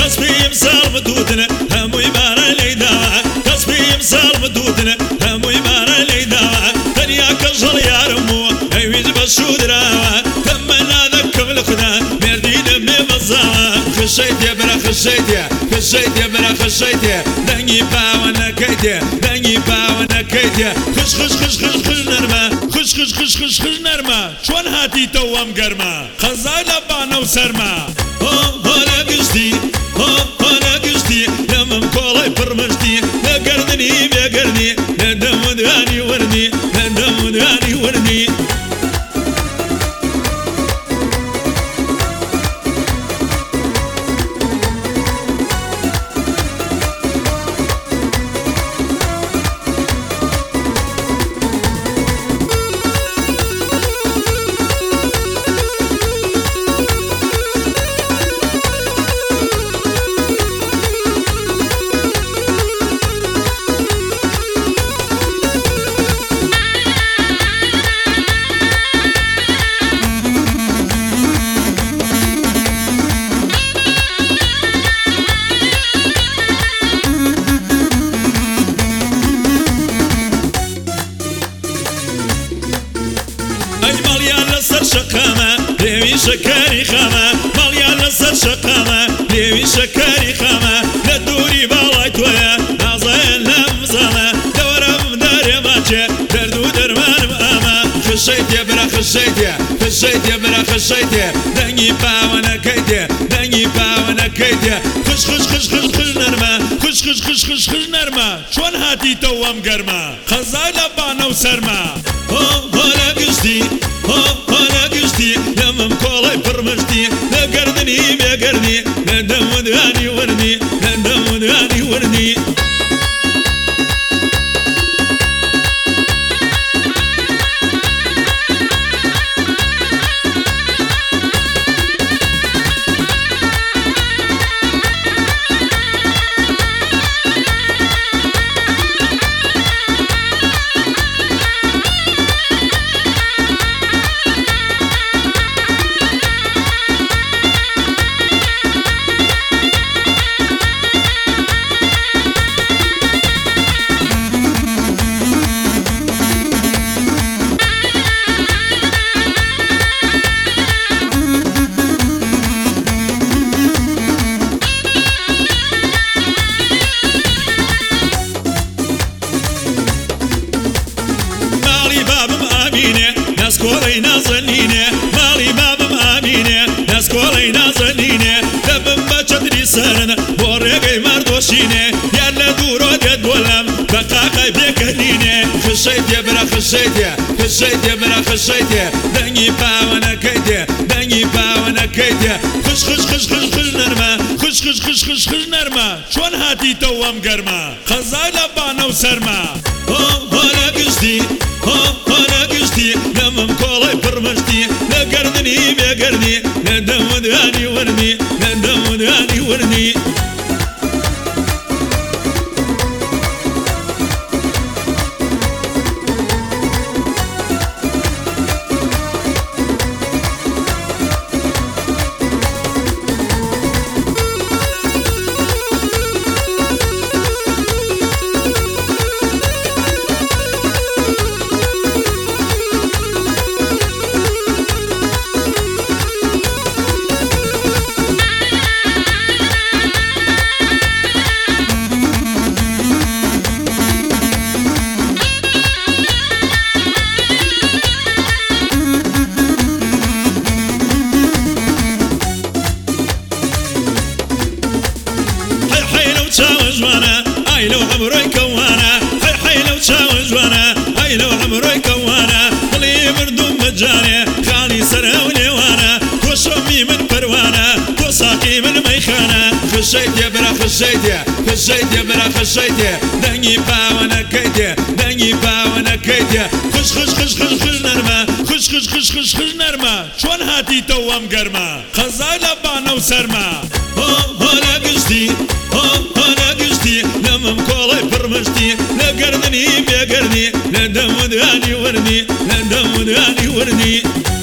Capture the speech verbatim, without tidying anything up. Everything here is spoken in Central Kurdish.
كسبي مسال مدودنا همو يبارا ليدا كسبي مسال مدودنا همو يبارا ليدا دنيا كجل يا رمو ايويز بشودرا تمنا ذكم الخدا مردين بمزا خشيت يا برا خشيت يا خشيت يا برا خشيت يا دني باوانا كيتيا دني باوانا كيتيا خش خش خش خش خش نرما خش خش خش خش خش نرما شون هاتي توام قرما خزالة بانا وسرما هو هلا قشتي هو هلا قشتي لمم كولاي برمجتي لا قردني بيا قردني لا دم داني ورني لا دم داني ورني شقامة ليوي شكاري خامة ماليا لسر شقامة ليوي شكاري خامة لدوري بالايت ويا نازين لمزامة دورم داري ماجي دردو درمان ماما خشيت يا برا خشيت يا خشيت يا برا خشيت يا دني باوانا كيتيا دني باوانا كيتيا خش خش خش خش خش نرما خش خش خش خش خش نرما شون هاتي توام قرما خزالة بانا وسرما هو هلا قشتي هو هلا قشتي لمم كولاي برمجتي لا قردني بيا قردني لا دم داني ورني لا دم داني ورني ناس كولي نازنينه مالي بابم امينه ناس كولي نازنينه دبم بچدري سرن بورغي مردوشينه يلا دورو ددولم بقاقي بكنينه خشيت يا برا خشيت يا خشيت يا برا خشيت يا دني باوانا كيتيا دني باوانا كيتيا خش خش خش خش خش نرما خش خش خش خش خش نرما شون هاتي توام قرما خزالة بانا وسرما هو هلا قشتي هو هلا قشتي لمم كولاي برمجتي لا قردني بيا قردني لا دم داني ورني لا دم داني ورني جوانا هاي لو عمري كوانا هاي حي لو تشاوز وانا هاي لو عمري كوانا اللي مردوم مجاني خالي سرها وليوانا وشمي من بروانا وصاحي من ميخانا خشيت يا برا خشيت يا خشيت يا برا خشيت يا دني باوانا كيتيا دني باوانا كيتيا خش خش خش خش خش نرما خش خش خش خش خش نرما شون هاتي توام قرما خزالة بانا وسرما هو هلا قشتي هو هلا قشتي لمم كولاي برمجتي لا قردني بيا قردني لا دم داني ورني لا دم داني ورني